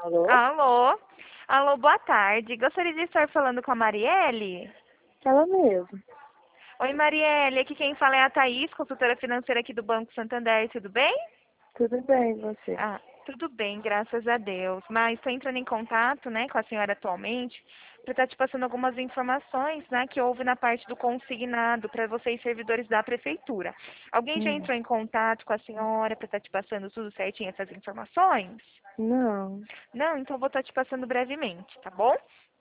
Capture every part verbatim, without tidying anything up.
Alô? Alô? Alô, boa tarde. Gostaria de estar falando com a Marielle? Ela mesmo. Oi, Marielle. Aqui quem fala é a Thaís, consultora financeira aqui do Banco Santander. Tudo bem? Tudo bem, e você? Ah, tudo bem, graças a Deus. Mas estou entrando em contato, né, com a senhora atualmente para estar te passando algumas informações, né, que houve na parte do consignado para vocês servidores da prefeitura. Alguém já Hum, entrou em contato com a senhora para estar te passando tudo certinho essas informações? não. Não, então vou estar te passando brevemente, tá bom?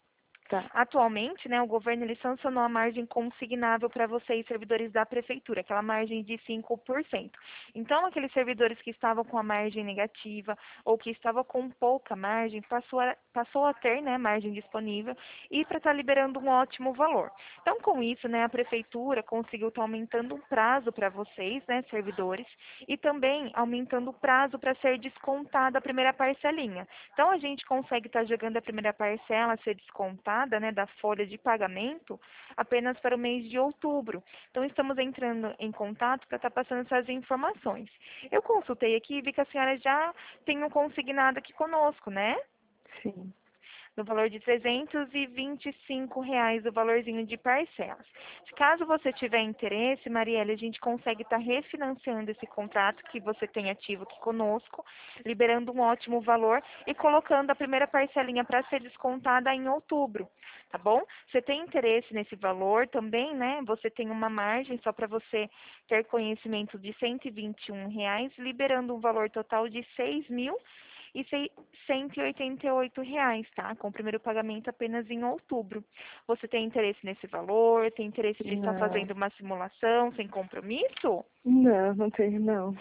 Tá. Atualmente, né, o governo ele sancionou a margem consignável para vocês, servidores da prefeitura, aquela margem de cinco por cento. Então, aqueles servidores que estavam com a margem negativa ou que estavam com pouca margem, passou a, passou a ter, né, margem disponível e para estar liberando um ótimo valor. Então, com isso, né, a prefeitura conseguiu estar aumentando o prazo para vocês, né, servidores, e também aumentando o prazo para ser descontada a primeira parcelinha. Então, a gente consegue estar jogando a primeira parcela ser descontada, né, da folha de pagamento apenas para o mês de outubro. Então, estamos entrando em contato para estar passando essas informações. Eu consultei aqui e vi que a senhora já tem um consignado aqui conosco, né? Sim. No valor de trezentos e vinte e cinco reais o valorzinho de parcelas. Caso você tiver interesse, Marielle, a gente consegue estar refinanciando esse contrato que você tem ativo aqui conosco, liberando um ótimo valor e colocando a primeira parcelinha para ser descontada em outubro, tá bom? Você tem interesse nesse valor também, né? Você tem uma margem só para você ter conhecimento de cento e vinte e um reais, liberando um valor total de seis mil e cento e oitenta e oito reais, tá? Com o primeiro pagamento apenas em outubro. Você tem interesse nesse valor? Tem interesse de estar Não. fazendo uma simulação sem compromisso? Não, não tenho não.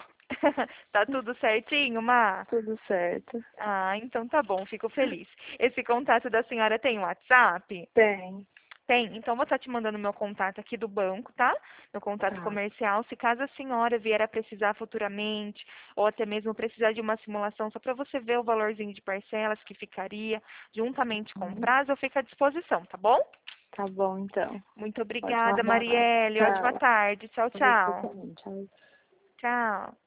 Tá tudo certinho, Má? Tudo certo. Ah, então tá bom, fico feliz. Esse contato da senhora tem WhatsApp? Tem. Tem, então vou estar te mandando meu contato aqui do banco, tá? Meu contato Tá. comercial. Se caso a senhora vier a precisar futuramente, ou até mesmo precisar de uma simulação só para você ver o valorzinho de parcelas que ficaria juntamente com o Uhum. prazo, eu fico à disposição, tá bom? Tá bom, então. Muito Pode obrigada, mandar lá. Marielle. Ótima Tchau. tarde. Tchau, Pra você tchau. também. Tchau. Tchau.